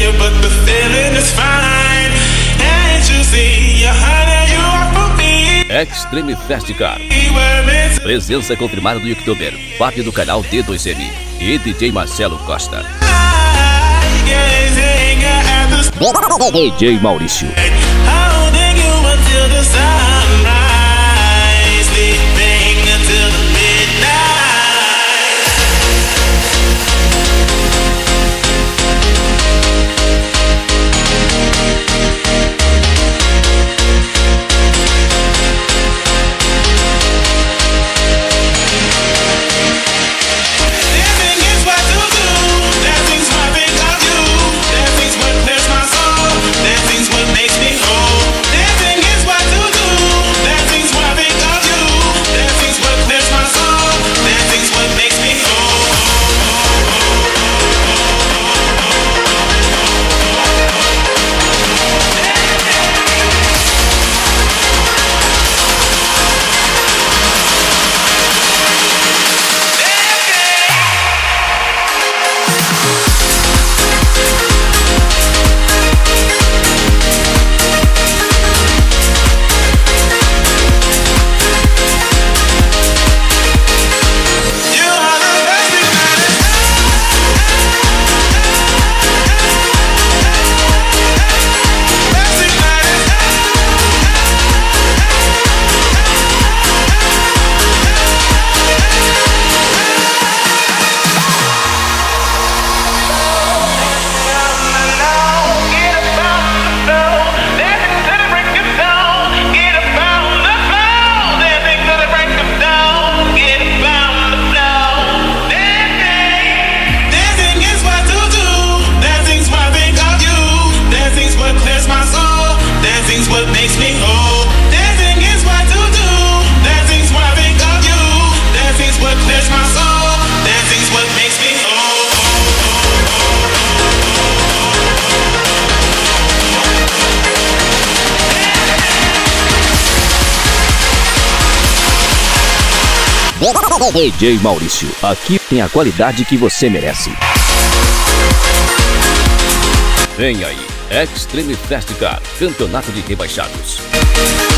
you, but the feeling is fine. Can't you see, you are for me. Extreme Festival. Presença confirmada do youtuber Fábio do canal D2M e DJ Marcelo Costa. DJ Maurício. DJ Maurício, aqui tem a qualidade que você merece. Vem aí, Extreme Festival, campeonato de rebaixados.